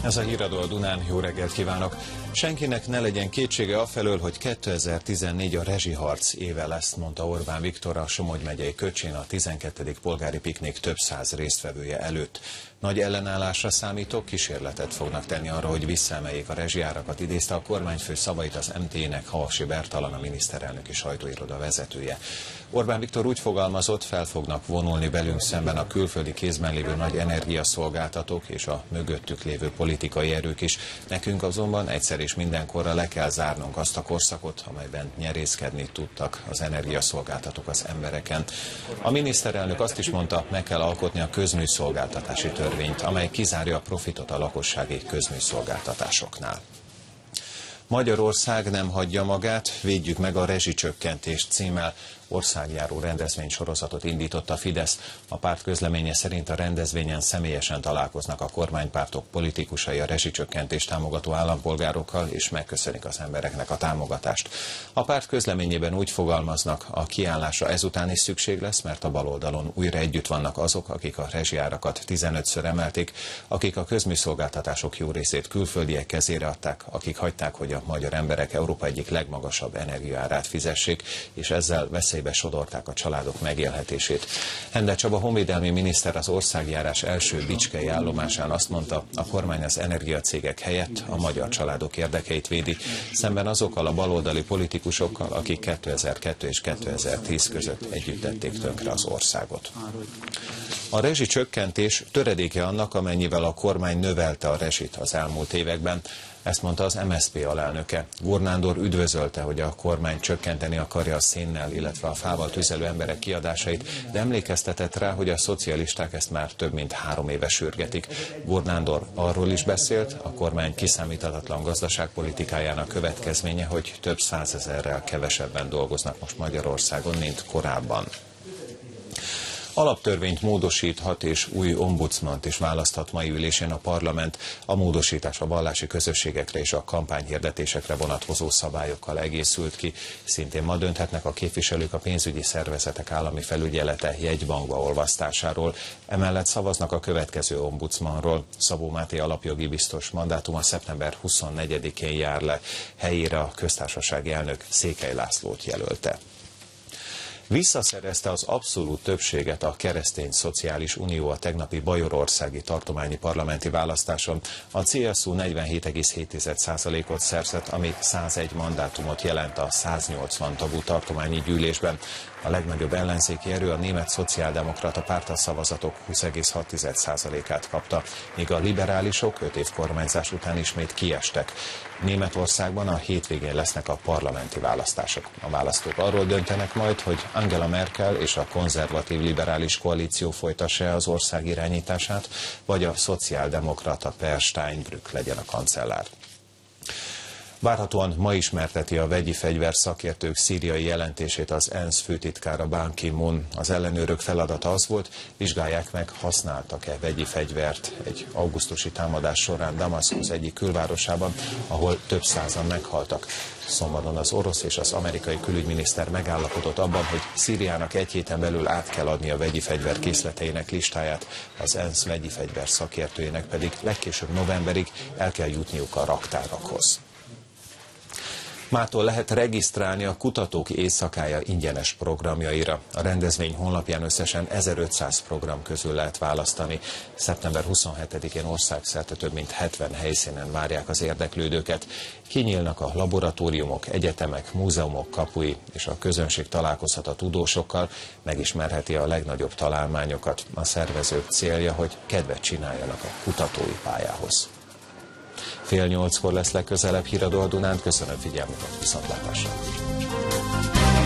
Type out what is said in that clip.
Ez a Híradó a Dunán, jó reggelt kívánok! Senkinek ne legyen kétsége afelől, hogy 2014 a rezsiharc éve lesz, mondta Orbán Viktor a Somogy megyei Köcsén a 12. polgári piknik több száz résztvevője előtt. Nagy ellenállásra számítok, kísérletet fognak tenni arra, hogy visszaemeljék a rezsiárakat, idézte a kormányfő szavait az MT-nek Havasi Bertalan, a miniszterelnöki sajtóiroda vezetője. Orbán Viktor úgy fogalmazott, fel fognak vonulni velünk szemben a külföldi kézben lévő nagy energiaszolgáltatók és a mögöttük lévő politikai erők is. Nekünk azonban egyszer és mindenkorra le kell zárnunk azt a korszakot, amelyben nyerészkedni tudtak az energiaszolgáltatók az embereken. A miniszterelnök azt is mondta, meg kell alkotni a közműszolgáltatási törvényt, amely kizárja a profitot a lakossági közműszolgáltatásoknál. Magyarország nem hagyja magát, védjük meg a rezsicsökkentést címmel országjáró rendezvénysorozatot indított a Fidesz. A párt közleménye szerint a rendezvényen személyesen találkoznak a kormánypártok politikusai a rezsicsökkentést támogató állampolgárokkal, és megköszönik az embereknek a támogatást. A párt közleményében úgy fogalmaznak, a kiállásra ezután is szükség lesz, mert a baloldalon újra együtt vannak azok, akik a rezsiárakat 15-ször emelték, akik a közműszolgáltatások jó részét külföldiek kezére adták, akik hagyták, hogy a magyar emberek Európa egyik legmagasabb energiaárát fizessék, és ezzel veszélybe sodorták a családok megélhetését. Ende Csaba honvédelmi miniszter az országjárás első bicskei állomásán azt mondta, a kormány az energiacégek helyett a magyar családok érdekeit védi, szemben azokkal a baloldali politikusokkal, akik 2002 és 2010 között együtt tették tönkre az országot. A rezsicsökkentés töredéke annak, amennyivel a kormány növelte a rezsit az elmúlt években. Ezt mondta az MSZP alelnöke. Gurn Nándor üdvözölte, hogy a kormány csökkenteni akarja a szénnel, illetve a fával tüzelő emberek kiadásait, de emlékeztetett rá, hogy a szocialisták ezt már több mint 3 éve sürgetik. Gurn Nándor arról is beszélt, a kormány kiszámíthatatlan gazdaságpolitikájának következménye, hogy több százezerrel kevesebben dolgoznak most Magyarországon, mint korábban. Alaptörvényt módosíthat és új ombudsmant is választhat mai ülésén a parlament. A módosítás a vallási közösségekre és a kampányhirdetésekre vonatkozó szabályokkal egészült ki. Szintén ma dönthetnek a képviselők a pénzügyi szervezetek állami felügyelete jegybankba olvasztásáról. Emellett szavaznak a következő ombudsmanról. Szabó Máté alapjogi biztos mandátuma szeptember 24-én jár le. Helyére a köztársasági elnök Székely Lászlót jelölte. Visszaszerezte az abszolút többséget a Keresztény Szociális Unió a tegnapi bajorországi tartományi parlamenti választáson. A CSU 47,7%-ot szerzett, ami 101 mandátumot jelent a 180 tagú tartományi gyűlésben. A legnagyobb ellenzéki erő, a Német Szociáldemokrata Párt a szavazatok 20,6%-át kapta, míg a liberálisok 5 év kormányzás után ismét kiestek. Németországban a hétvégén lesznek a parlamenti választások. A választók arról döntenek majd, hogy Angela Merkel és a konzervatív liberális koalíció folytassa az ország irányítását, vagy a szociáldemokrata Per Steinbrück legyen a kancellár. Várhatóan ma ismerteti a vegyi fegyver szakértők szíriai jelentését az ENSZ főtitkára Ban Ki-moon. Az ellenőrök feladata az volt, vizsgálják meg, használtak-e vegyi fegyvert egy augusztusi támadás során Damaszkusz egyik külvárosában, ahol több százan meghaltak. Szombaton az orosz és az amerikai külügyminiszter megállapodott abban, hogy Szíriának egy héten belül át kell adni a vegyi fegyver készleteinek listáját, az ENSZ vegyi fegyver szakértőjének pedig legkésőbb novemberig el kell jutniuk a raktárakhoz. Mától lehet regisztrálni a Kutatók Éjszakája ingyenes programjaira. A rendezvény honlapján összesen 1500 program közül lehet választani. Szeptember 27-én országszerte több mint 70 helyszínen várják az érdeklődőket. Kinyílnak a laboratóriumok, egyetemek, múzeumok kapui, és a közönség találkozhat a tudósokkal, megismerheti a legnagyobb találmányokat. A szervezők célja, hogy kedvet csináljanak a kutatói pályához. 7:30-kor lesz legközelebb Híradó a Dunán. Köszönöm figyelmüket, viszontlátásra!